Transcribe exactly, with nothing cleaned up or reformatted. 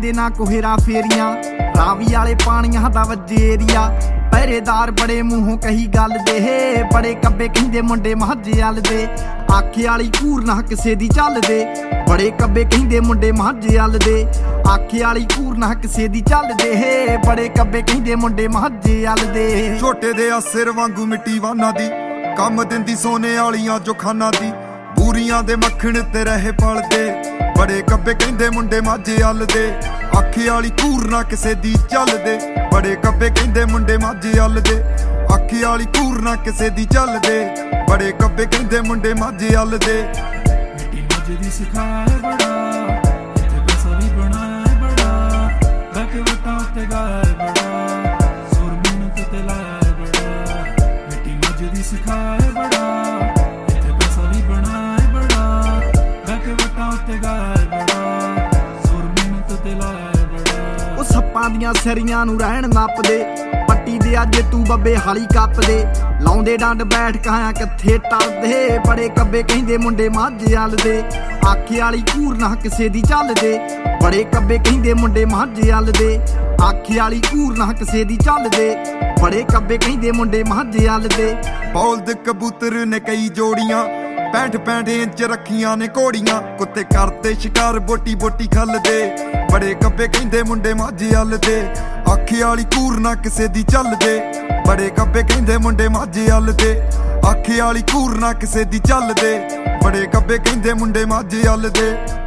दे ना को हेरा फेरियां रावी वाले पानियां दा वजे एरिया पहरेदार बड़े मूहों कही गल दे बड़े कब्बे कहिंदे मुंडे महाजे अल दे आखे वाली घूर ना किसे दी चल दे बड़े कब्बे कहिंदे मुंडे महाजे अल दे आखे वाली घूर ना किसे दी चल दे बड़े कब्बे कहिंदे मुंडे महाजे अल दे छोटे दे सिर वांगू मिट्टी वाना दी कम दिंदी सोने वालियां जो खाना दी बूरियां दे मक्खण ते रहे पलदे बड़े कब्बे कहिंदे मुंडे माझे अल दे आखे वाली घूर ना किसे दी चल दे बड़े कब्बे कहिंदे मुंडे माझे अल दे आखे वाली घूर ना किसे दी चल दे बड़े कब्बे कहिंदे मुंडे माझे अल दे मिट्टी माझे दी सिखाए बड़ा इत्थे पैसा भी बनाए बड़ा बैके वटा उत्ते गाए बड़ा सुर मेहनत ते लाए बड़ा मिट्टी माझे दी सिखाए बड़ा इत्थे पैसा भी बनाए बड़ा बैके वटा उत्ते गाए बड़ा सुर मेहनत ते लाए बड़ा ओ सप्पां दियां सरियां नूं रहण नपदे पट्टी दे अज तू बब्बे हाली कप दे लाउंदे डंड बैठ काया किथे टलदे बड़े कब्बे कहिंदे मुंडे माझे अल दे आखे वाली घूर ना किसे दी चल दे बड़े कब्बे कहिंदे मुंडे माझे अल दे आखे वाली घूर ना किसे दी चल दे बड़े कब्बे कहिंदे मुंडे माझे अल दे बौलद कबूतर ने कई जोड़ियां पैंठ पैंठ इंच रखियां ने घोड़ियां कुत्ते करते शिकार बोटी बोटी खल दे बड़े कब्बे कहिंदे मुंडे माझे अल दे आखे वाली घूर ना किसे दी चल दे बड़े कब्बे कहिंदे मुंडे माझे अल दे आखे वाली घूर ना किसे दी चल दे बड़े कब्बे कहिंदे मुंडे माझे अल दे।